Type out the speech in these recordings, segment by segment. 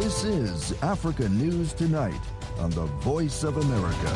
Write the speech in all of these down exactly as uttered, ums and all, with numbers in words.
This is Africa News Tonight on the Voice of America.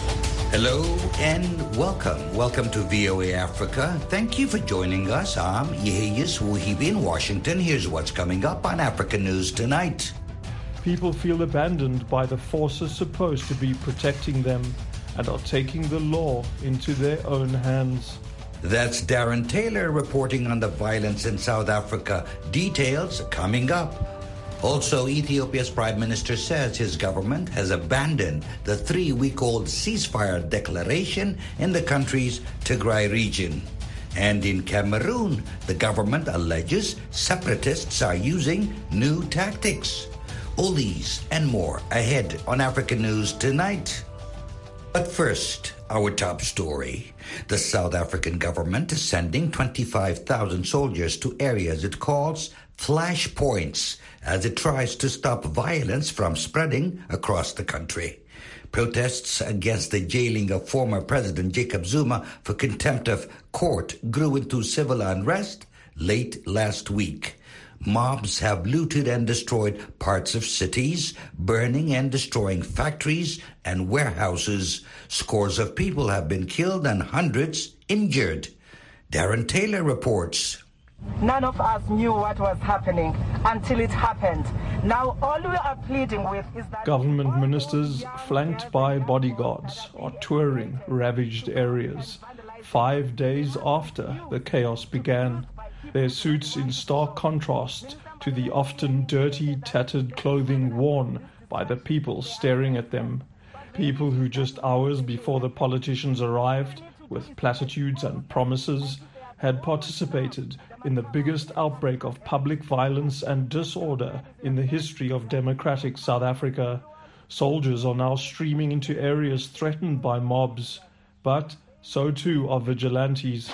Hello and welcome. Welcome to V O A Africa. Thank you for joining us. I'm Yehiyas Wuhibi in Washington. Here's what's coming up on Africa News Tonight. People feel abandoned by the forces supposed to be protecting them and are taking the law into their own hands. That's Darren Taylor reporting on the violence in South Africa. Details coming up. Also, Ethiopia's Prime Minister says his government has abandoned the three-week-old ceasefire declaration in the country's Tigray region. And in Cameroon, the government alleges separatists are using new tactics. All these and more ahead on Africa News Tonight. But first, our top story. The South African government is sending twenty-five thousand soldiers to areas it calls flashpoints as it tries to stop violence from spreading across the country. Protests against the jailing of former President Jacob Zuma for contempt of court grew into civil unrest late last week. Mobs have looted and destroyed parts of cities, burning and destroying factories and warehouses. Scores of people have been killed and hundreds injured. Darren Taylor reports. None of us knew what was happening until it happened. Now all we are pleading with is that... Government ministers, flanked by bodyguards, are touring ravaged areas five days after the chaos began. Their suits in stark contrast to the often dirty, tattered clothing worn by the people staring at them. People who just hours before the politicians arrived, with platitudes and promises, had participated in the biggest outbreak of public violence and disorder in the history of democratic South Africa. Soldiers are now streaming into areas threatened by mobs, but so too are vigilantes.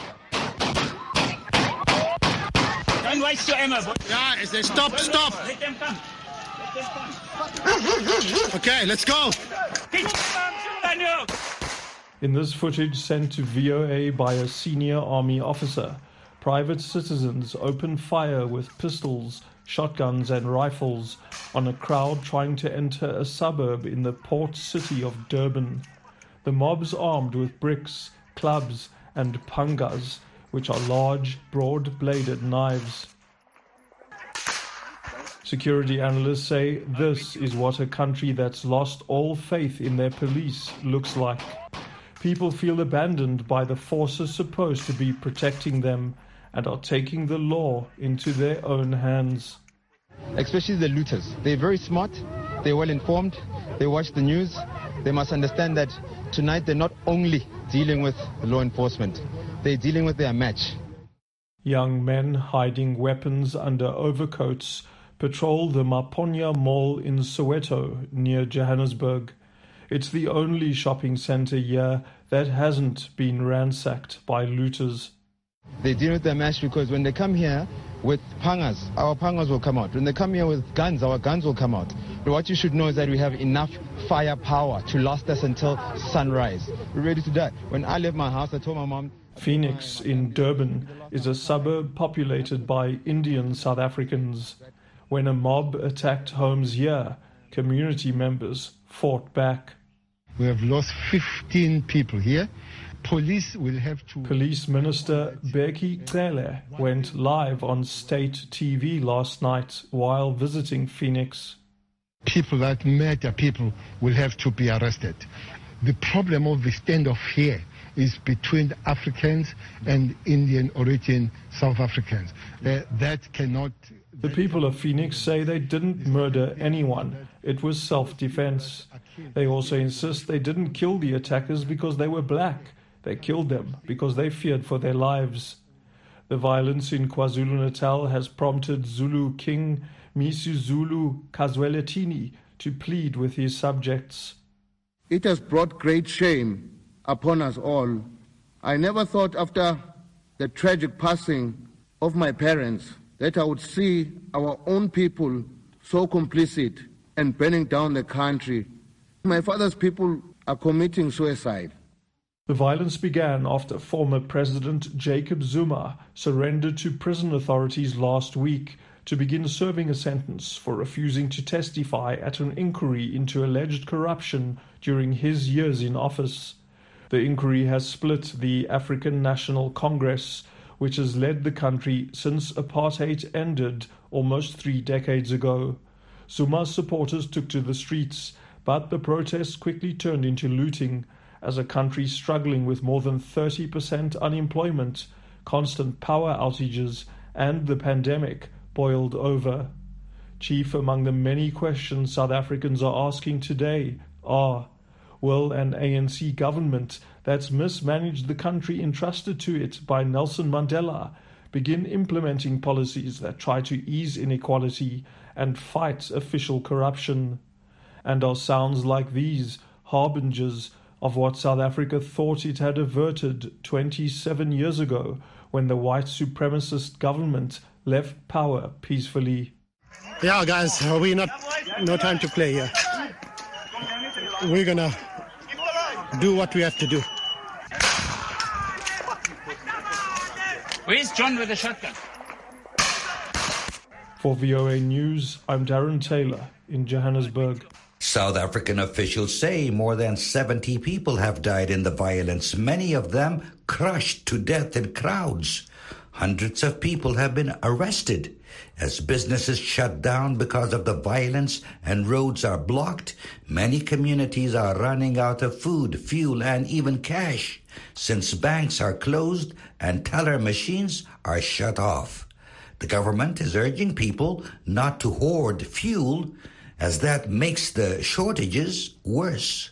Yeah, is there stop, stop. Let them come. Let them come. Okay, let's go. In this footage sent to V O A by a senior army officer, private citizens opened fire with pistols, shotguns and rifles on a crowd trying to enter a suburb in the port city of Durban. The mobs armed with bricks, clubs and pangas, which are large, broad-bladed knives. Security analysts say this is what a country that's lost all faith in their police looks like. People feel abandoned by the forces supposed to be protecting them and are taking the law into their own hands. Especially the looters. They're very smart, they're well informed, they watch the news. They must understand that tonight they're not only dealing with law enforcement, they're dealing with their match. Young men hiding weapons under overcoats patrol the Maponya Mall in Soweto near Johannesburg. It's the only shopping centre here that hasn't been ransacked by looters. They deal with their match because when they come here with pangas, our pangas will come out. When they come here with guns, our guns will come out. But what you should know is that we have enough firepower to last us until sunrise. We're ready to die. When I left my house, I told my mom... Phoenix in Durban is a suburb populated by Indian South Africans. When a mob attacked homes here, community members fought back. We have lost fifteen people here. Police will have to... Police Minister Bheki Cele went live on state T V last night while visiting Phoenix. People that murder people will have to be arrested. The problem of the standoff here is between Africans and Indian origin South Africans. Uh, that cannot... The people of Phoenix say they didn't murder anyone. It was self-defense. They also insist they didn't kill the attackers because they were black. They killed them because they feared for their lives. The violence in KwaZulu-Natal has prompted Zulu King Misuzulu Kazweletini to plead with his subjects. It has brought great shame upon us all. I never thought after the tragic passing of my parents that I would see our own people so complicit and burning down the country. My father's people are committing suicide. The violence began after former President Jacob Zuma surrendered to prison authorities last week to begin serving a sentence for refusing to testify at an inquiry into alleged corruption during his years in office. The inquiry has split the African National Congress, which has led the country since apartheid ended almost three decades ago. Zuma's supporters took to the streets, but the protests quickly turned into looting as a country struggling with more than thirty percent unemployment, constant power outages, and the pandemic boiled over. Chief among the many questions South Africans are asking today are, will an A N C government that's mismanaged the country entrusted to it by Nelson Mandela begin implementing policies that try to ease inequality and fight official corruption? And are sounds like these harbingers of what South Africa thought it had averted twenty-seven years ago when the white supremacist government left power peacefully? Yeah, guys, we not no time to play here. We're gonna do what we have to do. Where's John with the shotgun? For V O A News, I'm Darren Taylor in Johannesburg. South African officials say more than seventy people have died in the violence, many of them crushed to death in crowds. Hundreds of people have been arrested. As businesses shut down because of the violence and roads are blocked, many communities are running out of food, fuel, and even cash, since banks are closed and teller machines are shut off. The government is urging people not to hoard fuel, as that makes the shortages worse.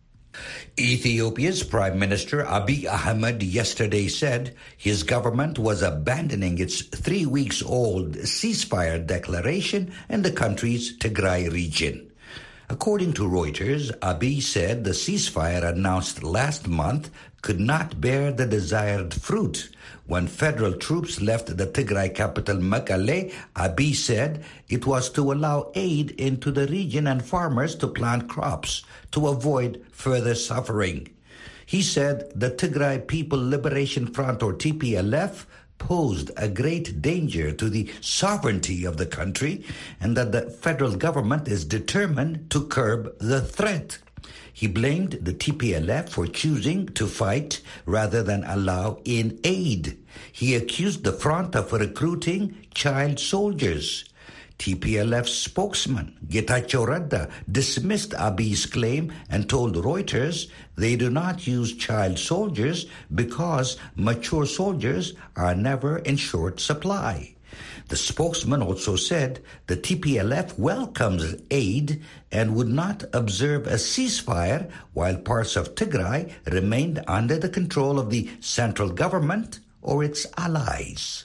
Ethiopia's Prime Minister Abiy Ahmed yesterday said his government was abandoning its three weeks old ceasefire declaration in the country's Tigray region. According to Reuters, Abiy said the ceasefire announced last month could not bear the desired fruit. When federal troops left the Tigray capital Mekelle, Abiy said it was to allow aid into the region and farmers to plant crops to avoid further suffering. He said the Tigray People Liberation Front, or T P L F, posed a great danger to the sovereignty of the country and that the federal government is determined to curb the threat. He blamed the T P L F for choosing to fight rather than allow in aid. He accused the front of recruiting child soldiers. T P L F spokesman Getachew Radda dismissed Abiy's claim and told Reuters they do not use child soldiers because mature soldiers are never in short supply. The spokesman also said the T P L F welcomes aid and would not observe a ceasefire while parts of Tigray remained under the control of the central government or its allies.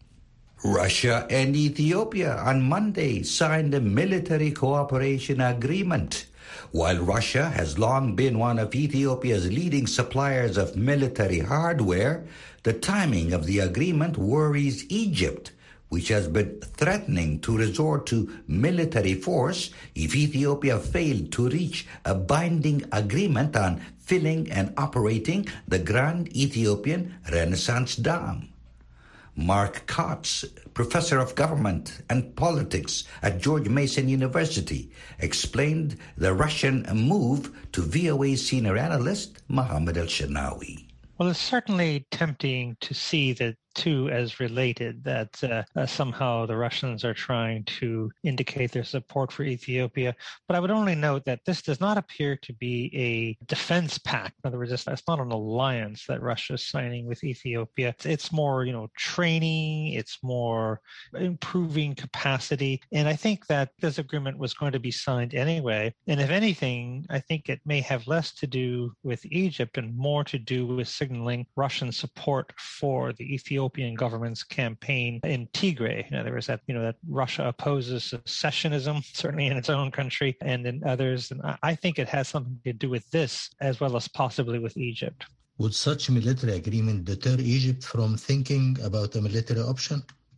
Russia and Ethiopia on Monday signed a military cooperation agreement. While Russia has long been one of Ethiopia's leading suppliers of military hardware, the timing of the agreement worries Egypt, which has been threatening to resort to military force if Ethiopia failed to reach a binding agreement on filling and operating the Grand Ethiopian Renaissance Dam. Mark Kotz, professor of government and politics at George Mason University, explained the Russian move to V O A senior analyst Mohammed El-Shanawi. Well, it's certainly tempting to see the two as related, that uh, uh, somehow the Russians are trying to indicate their support for Ethiopia. But I would only note that this does not appear to be a defense pact. In other words, it's, it's not an alliance that Russia is signing with Ethiopia. It's more, you know, training, it's more improving capacity. And I think that this agreement was going to be signed anyway. And if anything, I think it may have less to do with Egypt and more to do with signaling Russian support for the Ethiopian Ethiopian government's campaign in Tigray. In other words, that you know that Russia opposes secessionism, certainly in its own country and in others. And I think it has something to do with this, as well as possibly with Egypt. Would such military agreement deter Egypt from thinking about a military option?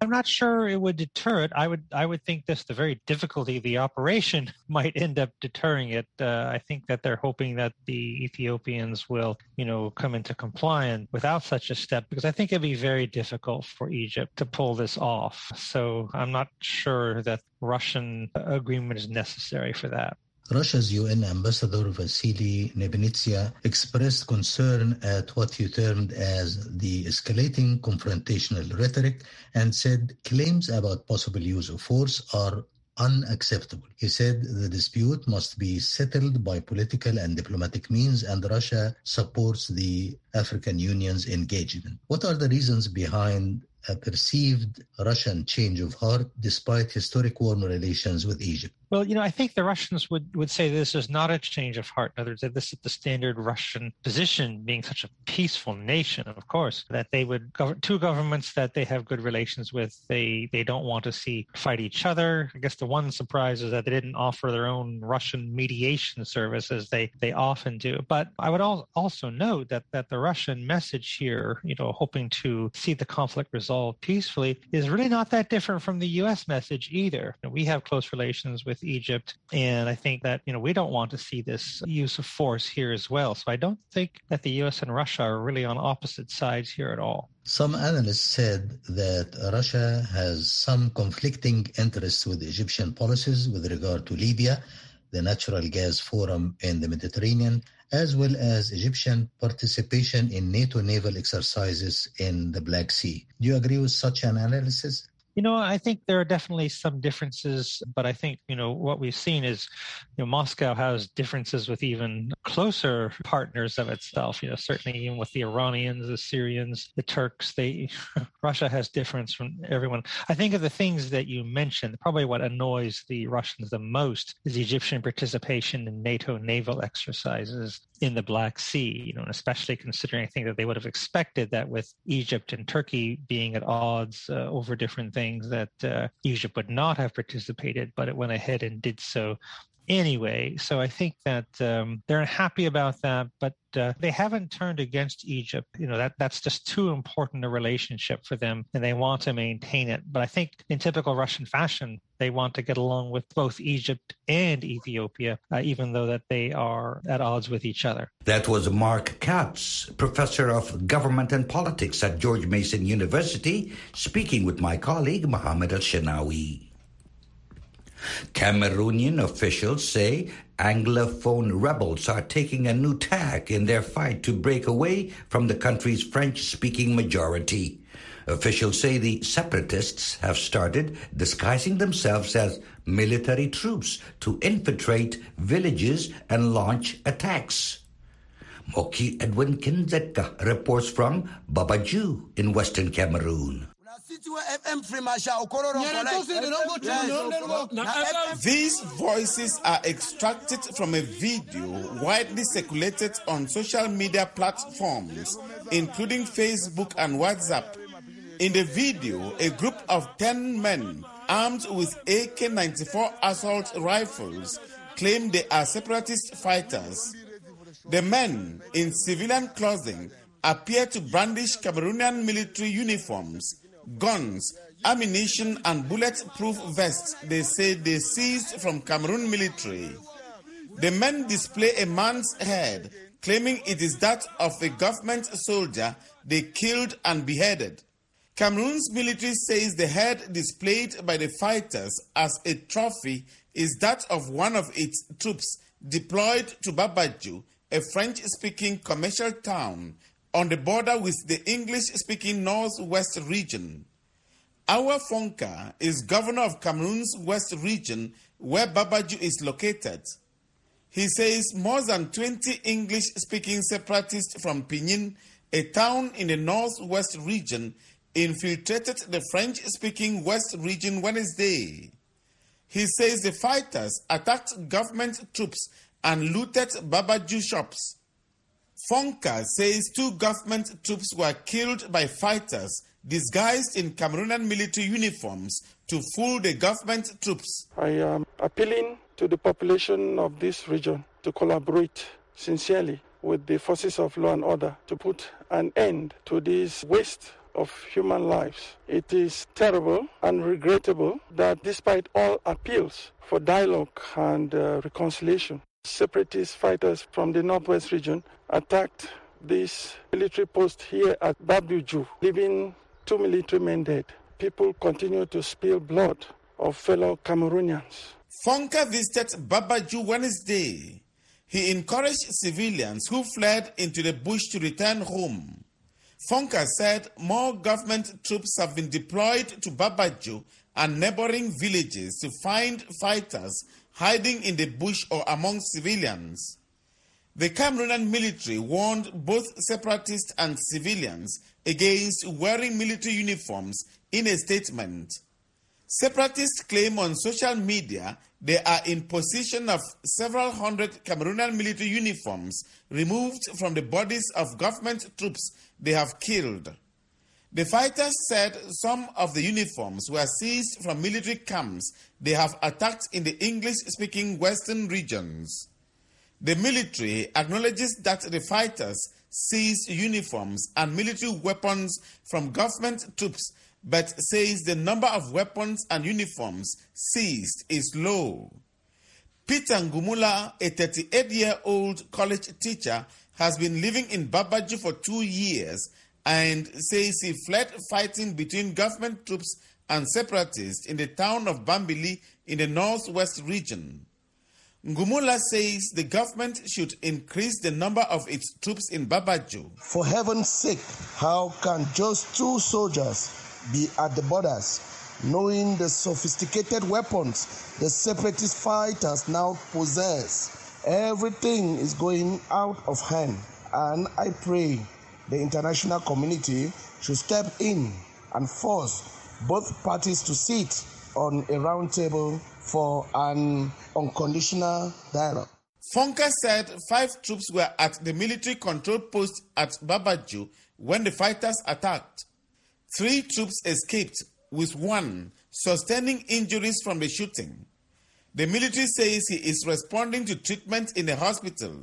I'm not sure it would deter it. I would I would think this, the very difficulty of the operation might end up deterring it. Uh, I think that they're hoping that the Ethiopians will, you know, come into compliance without such a step, because I think it'd be very difficult for Egypt to pull this off. So I'm not sure that Russian agreement is necessary for that. Russia's U N ambassador Vasily Nebenzia expressed concern at what he termed as the escalating confrontational rhetoric and said claims about possible use of force are unacceptable. He said the dispute must be settled by political and diplomatic means, and Russia supports the African Union's engagement. What are the reasons behind a perceived Russian change of heart despite historic warm relations with Egypt? Well, you know, I think the Russians would, would say this is not a change of heart. In other words, this is the standard Russian position, being such a peaceful nation, of course, that they would, gov- two governments that they have good relations with, they, they don't want to see fight each other. I guess the one surprise is that they didn't offer their own Russian mediation service as they, they often do. But I would al- also note that, that the Russian message here, you know, hoping to see the conflict resolved peacefully, is really not that different from the U S message either. We have close relations with Egypt, and I think that, you know, we don't want to see this use of force here as well. So I don't think that the U S and Russia are really on opposite sides here at all. Some analysts said that Russia has some conflicting interests with Egyptian policies with regard to Libya, the Natural Gas Forum in the Mediterranean, as well as Egyptian participation in NATO naval exercises in the Black Sea. Do you agree with such an analysis? You know, I think there are definitely some differences, but I think, you know, what we've seen is, you know, Moscow has differences with even closer partners of itself, you know, certainly even with the Iranians, the Syrians, the Turks. They, Russia has difference from everyone. I think of the things that you mentioned, probably what annoys the Russians the most is the Egyptian participation in NATO naval exercises in the Black Sea, you know, and especially considering, I think that they would have expected that with Egypt and Turkey being at odds uh, over different things, that uh, Egypt would not have participated, but it went ahead and did so anyway. So I think that um, they're unhappy about that, but uh, they haven't turned against Egypt. You know, that that's just too important a relationship for them, and they want to maintain it. But I think in typical Russian fashion, they want to get along with both Egypt and Ethiopia, uh, even though that they are at odds with each other. That was Mark Katz, professor of government and politics at George Mason University, speaking with my colleague Mohammed Al-Shanawi. Cameroonian officials say Anglophone rebels are taking a new tack in their fight to break away from the country's French-speaking majority. Officials say the separatists have started disguising themselves as military troops to infiltrate villages and launch attacks. Moki Edwin Kinzeka reports from Babaju in Western Cameroon. These voices are extracted from a video widely circulated on social media platforms, including Facebook and WhatsApp. In the video, a group of ten men armed with A K ninety-four assault rifles claim they are separatist fighters. The men, in civilian clothing, appear to brandish Cameroonian military uniforms, guns, ammunition, and bulletproof vests they say they seized from Cameroon military. The men display a man's head, claiming it is that of a government soldier they killed and beheaded. Cameroon's military says the head displayed by the fighters as a trophy is that of one of its troops deployed to Babaju, a French-speaking commercial town on the border with the English-speaking Northwest region. Awa Fonka is governor of Cameroon's West region, where Babaju is located. He says more than twenty English-speaking separatists from Pinin, a town in the Northwest region, infiltrated the French-speaking West region Wednesday. He says the fighters attacked government troops and looted Babaju shops. Fonka says two government troops were killed by fighters disguised in Cameroonian military uniforms to fool the government troops. I am appealing to the population of this region to collaborate sincerely with the forces of law and order to put an end to this waste of human lives. It is terrible and regrettable that despite all appeals for dialogue and uh, reconciliation, separatist fighters from the Northwest region attacked this military post here at Babiju, leaving two military men dead. People continue to spill blood of fellow Cameroonians. Fonka visited Babaju Wednesday. He encouraged civilians who fled into the bush to return home. Fonka said more government troops have been deployed to Babaju and neighboring villages to find fighters hiding in the bush or among civilians. The Cameroonian military warned both separatists and civilians against wearing military uniforms in a statement. Separatists claim on social media they are in possession of several hundred Cameroonian military uniforms removed from the bodies of government troops they have killed. The fighters said some of the uniforms were seized from military camps they have attacked in the English-speaking western regions. The military acknowledges that the fighters seized uniforms and military weapons from government troops, but says the number of weapons and uniforms seized is low. Peter Ngumula, a thirty-eight-year-old college teacher, has been living in Babaju for two years and says he fled fighting between government troops and separatists in the town of Bambili in the northwest region. Ngumula says the government should increase the number of its troops in Babaju. For heaven's sake, how can just two soldiers be at the borders, knowing the sophisticated weapons the separatist fighters now possess? Everything is going out of hand, and I pray the international community should step in and force both parties to sit on a round table for an unconditional dialogue. Fonka said five troops were at the military control post at Babaju when the fighters attacked. Three troops escaped, with one sustaining injuries from the shooting. The military says he is responding to treatment in a hospital.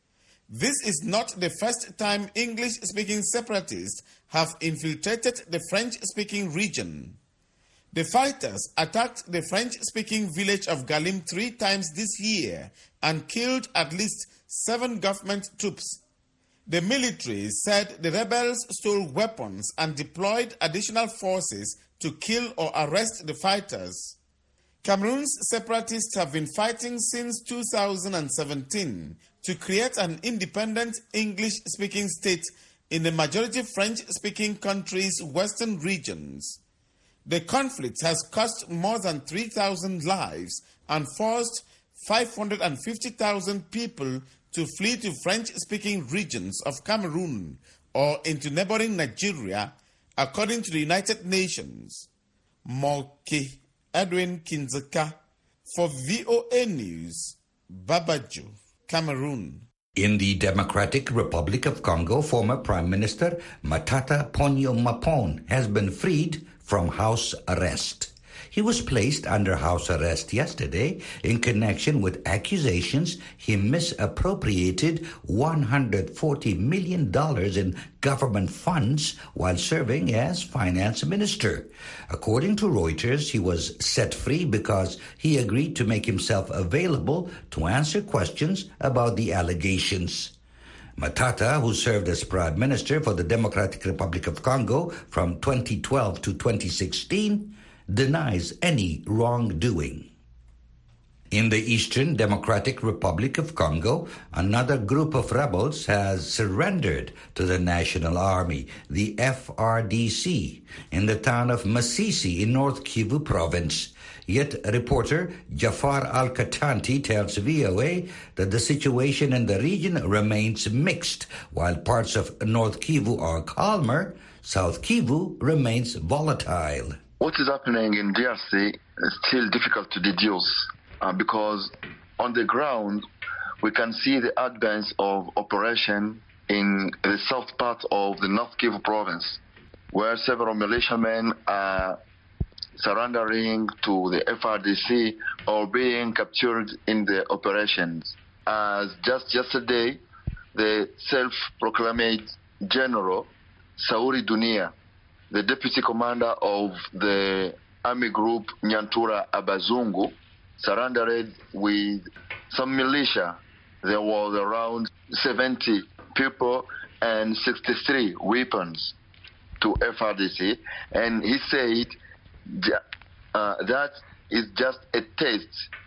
This is not the first time English-speaking separatists have infiltrated the French-speaking region. The fighters attacked the French-speaking village of Galim three times this year and killed at least seven government troops. The military said the rebels stole weapons and deployed additional forces to kill or arrest the fighters. Cameroon's separatists have been fighting since two thousand seventeen to create an independent English-speaking state in the majority French-speaking country's western regions. The conflict has cost more than three thousand lives and forced five hundred fifty thousand people to flee to French-speaking regions of Cameroon or into neighboring Nigeria, according to the United Nations. Moki Edwin Kinzeka for V O A News, Babaju, Cameroon. In the Democratic Republic of Congo, former Prime Minister Matata Ponyo Mapon has been freed from house arrest. He was placed under house arrest yesterday in connection with accusations he misappropriated one hundred forty million dollars in government funds while serving as finance minister. According to Reuters, he was set free because he agreed to make himself available to answer questions about the allegations. Matata, who served as Prime Minister for the Democratic Republic of Congo from twenty twelve to twenty sixteen, denies any wrongdoing. In the Eastern Democratic Republic of Congo, another group of rebels has surrendered to the National Army, the F R D C, in the town of Masisi in North Kivu province. Yet reporter Jafar Al-Katanti tells V O A that the situation in the region remains mixed. While parts of North Kivu are calmer, South Kivu remains volatile. What is happening in D R C is still difficult to deduce uh, because on the ground we can see the advance of operation in the south part of the North Kivu province, where several militiamen are surrendering to the F R D C or being captured in the operations. As just yesterday, the self-proclaimed General Sauri Dunia the deputy commander of the army group Nyantura Abazungu surrendered with some militia. There was around seventy people and sixty-three weapons to F R D C, and he said uh, that is just a test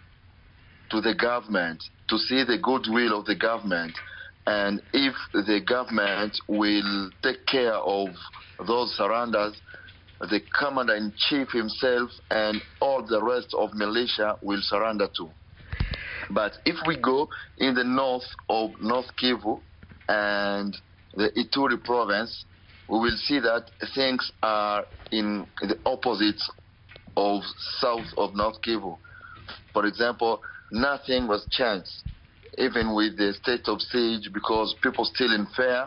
to the government to see the goodwill of the government, and if the government will take care of those surrenders, the commander-in-chief himself and all the rest of militia will surrender too. But if we go in the north of North Kivu and the Ituri province, we will see that things are in the opposite of south of North Kivu. For example, nothing was changed, even with the state of siege, because people still in fear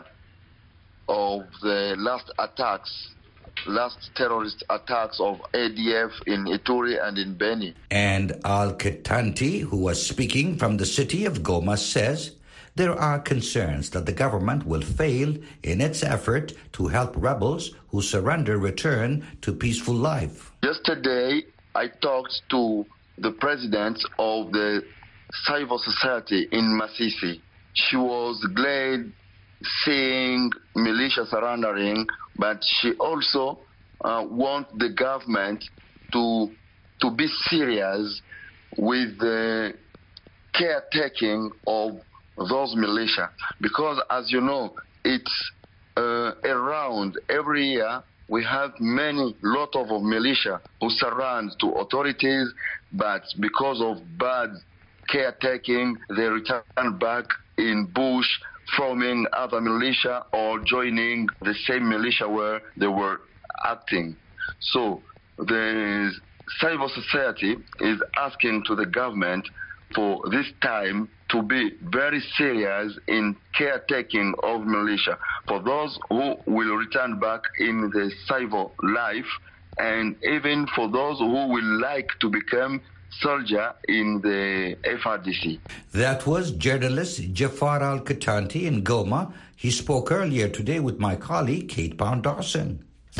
of the last attacks, last terrorist attacks of A D F in Ituri and in Beni. And Al-Katanti, who was speaking from the city of Goma, says there are concerns that the government will fail in its effort to help rebels who surrender return to peaceful life. Yesterday, I talked to the president of the civil society in Masisi. She was glad seeing militia surrendering, but she also uh, wants the government to to be serious with the caretaking of those militia, because as you know, it's uh, around every year we have many lot of, of militia who surrender to authorities, but because of bad caretaking, they return back in bush, forming other militia or joining the same militia where they were acting. So the civil society is asking to the government for this time to be very serious in caretaking of militia, for those who will return back in the civil life, and even for those who will like to become soldier in the F R D C. That was journalist Jafar Al-Katanti in Goma. He spoke earlier today with my colleague Kate Pound-Dawson.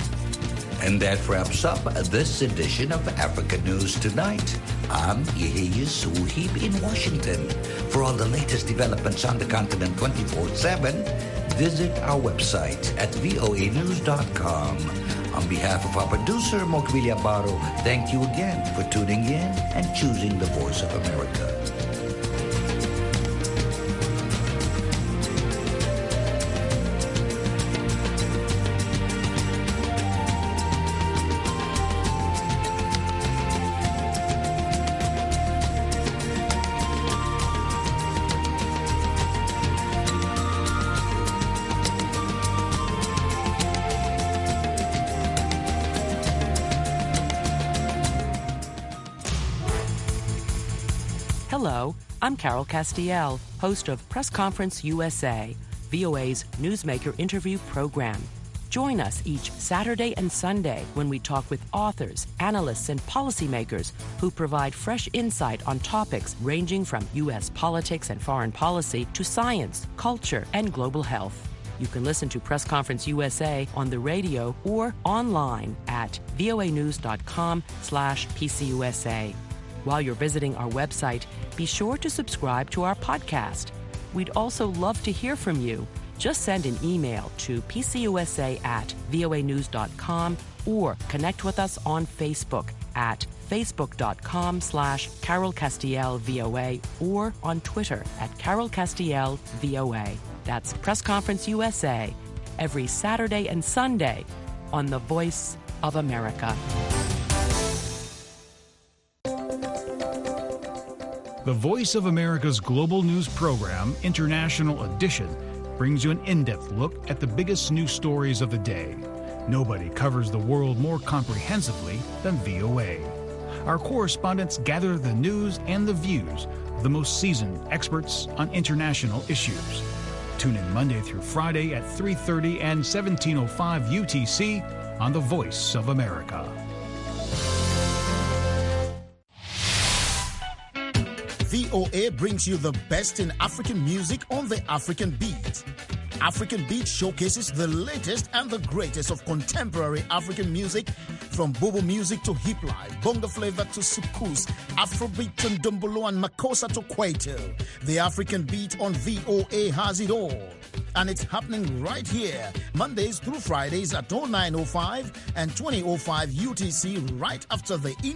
And that wraps up this edition of Africa News Tonight. I'm Yehia Suhib in Washington. For all the latest developments on the continent twenty-four seven, visit our website at voa news dot com. On behalf of our producer, Mokbilia Baro, thank you again for tuning in and choosing the Voice of America. Hello, I'm Carol Castiel, host of Press Conference U S A, V O A's newsmaker interview program. Join us each Saturday and Sunday when we talk with authors, analysts, and policymakers who provide fresh insight on topics ranging from U S politics and foreign policy to science, culture, and global health. You can listen to Press Conference U S A on the radio or online at voa news dot com slash P C U S A. While you're visiting our website, be sure to subscribe to our podcast. We'd also love to hear from you. Just send an email to p c u s a at voa news dot com or connect with us on Facebook at facebook dot com slash Carol Castiel V O A or on Twitter at Carol Castiel V O A. That's Press Conference U S A, every Saturday and Sunday on the Voice of America. The Voice of America's global news program, International Edition, brings you an in-depth look at the biggest news stories of the day. Nobody covers the world more comprehensively than V O A. Our correspondents gather the news and the views of the most seasoned experts on international issues. Tune in Monday through Friday at three thirty and seventeen oh five U T C on The Voice of America. V O A brings you the best in African music on the African beat. African Beat showcases the latest and the greatest of contemporary African music, from bobo music to hip life, bongo flavor to soukous, Afrobeat and Dombolo and Makossa to Kwaito. The African Beat on V O A has it all. And it's happening right here, Mondays through Fridays at oh nine oh five and twenty oh five U T C, right after the